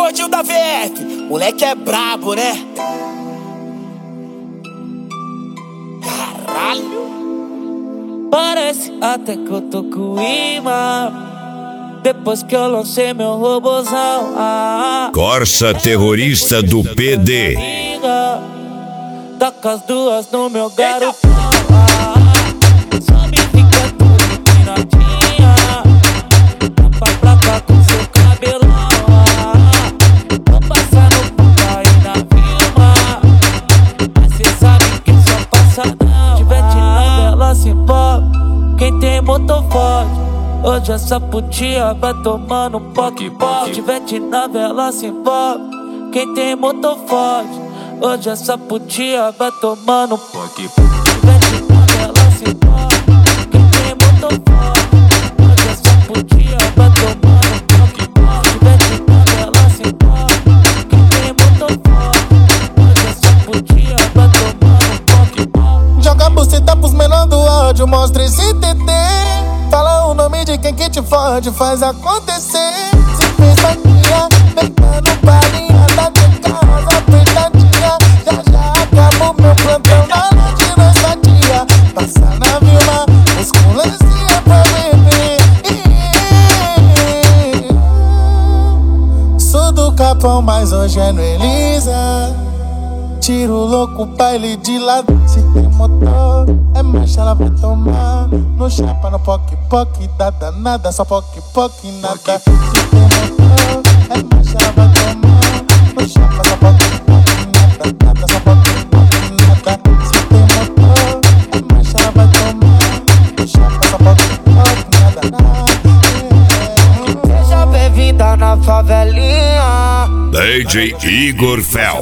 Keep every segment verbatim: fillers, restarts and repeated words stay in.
gordinho da V F, moleque é brabo, né? Caralho. Parece até que eu tô com imã depois que eu lancei meu robozão. Ah, Corsa terrorista do P D. Taca as duas no meu garotão. Ah, só me fica tudo piradinha. Tapa pra cá com seu cabelão. Ah, vou passar no ponto aí na firma, mas cê sabe que só passa não. Tivete na vela se pop, quem tem motor forte. Hoje essa putinha vai tomando poc poc. Tivete na vela se pop, quem tem motor forte. Hoje essa putinha vai tomando poc poc. Tivete na vela se pop, quem tem motor forte. Hoje essa putinha vai tomando poc poc. Tivete na vela se pop, quem tem motor forte. Hoje essa putinha vai tomando poc poc. Joga buceta pros menor do áudio, mostra esse T T. Fala o nome de quem que te fode, faz acontecer. Se fez vaquinha, pegando balinha, tá de casa apertadinha. Já já acabou meu plantão na noite nessa dia. Passa na Vilma, musculancia pra beber. Sou do Capão, mas hoje é no Elisa. Tiro louco, baile de lado. Se tem motor, é marcha, ela vai tomar. No chapa, no poc poc, dada nada, só poc poc, nada. Se tem motor, é marcha, ela vai tomar. No chapa, só poc poc, nada, nada, só poc poc, nada. Se tem motor, é marcha, ela vai tomar. No chapa, só poc poc, nada, nada. Seja bem-vinda na favelinha. D J Igor Fel.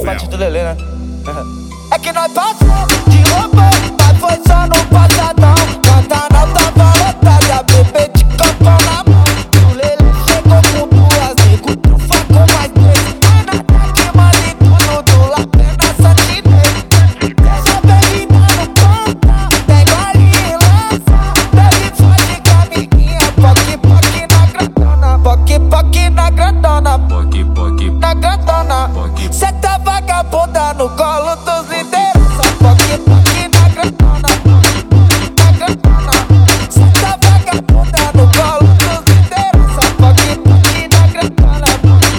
É que nós passamos de roupa, mas foi só no passadão. Pantanal tava lotada, bebê de campão na mão. O Lele chegou com duas, nego trufa com mais três. A nada que manda em tudo, do lá pena santinês. Deixa bem-vinda no ponta, pega ali e lança. Bebe forte com a amiguinha, poc poc na grandona. Poc poc na grandona, poc poc na grandona. Cê tá vagabunda no colo dos liderança. Poc poc na grandona, na grandona. Cê tá vagabunda no colo dos liderança. Poc poc na grandona,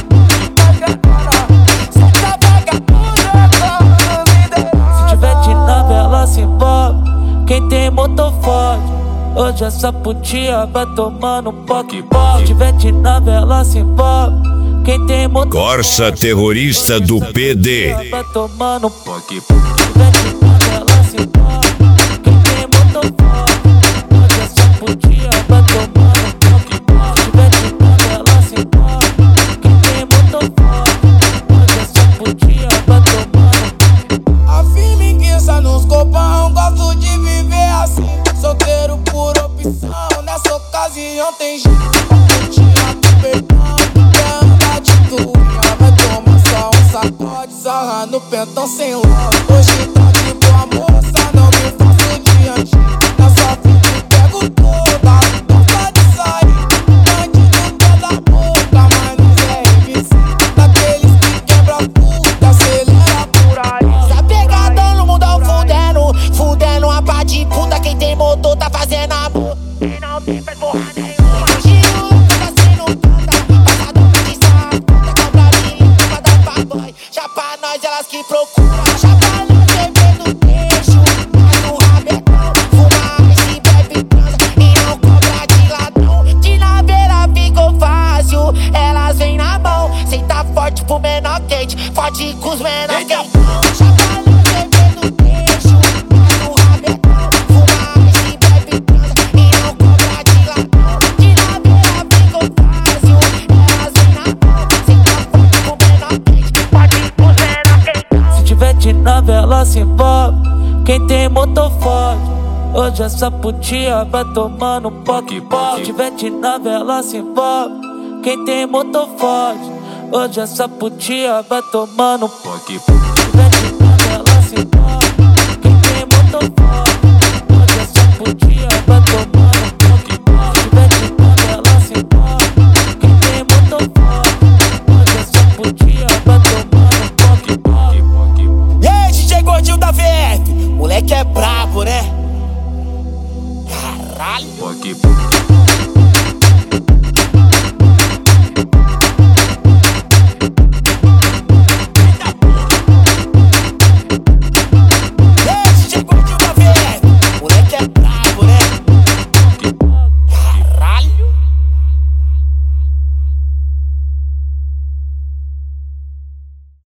na grandona. Cê tá vagabunda no colo dos liderança. Se tivete na vela se pop, quem tem motor forte. Hoje essa putinha vai tomando poc poc. Se tivete na vela se pop, quem tem motor Corsa terrorista do P D. vai tomando poc poc. Tivete na vela se pop, quem tem motor forte. Hoje essa putinha vai tomando poc poc. Tivete na vela se pop, quem tem motor forte. Hoje essa putinha vai tomando. A firmiguiça nos copão, gosto de viver assim. Solteiro por opção, nessa ocasião tem jeito. Putinha do perdão, quer andar de tuia, vai tomar só um sacode, sarra no pentão sem ló. Hoje tá de boa moça, não me faço diante. Na sua frente pego toda, gosta de sair. Bandido pela boca, mas não é M C. Daqueles que quebra puta, acelera por aí. Tá pegadão no mundão fudendo, fudendo uma pá de puta. Quem tem motor tá fazendo amor e não tem faz porra nenhuma. Giro, tá sendo canta, passador de saco. Tá com pra mim, pra dar pra boy. Já pra nós, elas que procuram. Já pra nós, bebê do peixe. Mas no rabetão, fuma, se bebe, transa e não cobra de ladrão. De naveira ficou fácil, elas vêm na mão. Cê tá forte pro menor quente, forte com os menor quente. Já pra nós, bebê do peixe. Mas no rabetão, fuma, se bebe, transa e não cobra de ladrão. De naveira ficou fácil, elas vêm na mão. Cê tá forte pro menor quente, forte com os menor quente. Se tivete na vela se pop, quem tem motor forte. Hoje essa putinha vai tomando poc poc. Se tivete na vela se pop, quem tem motor forte. Hoje essa putinha vai tomando poc poc.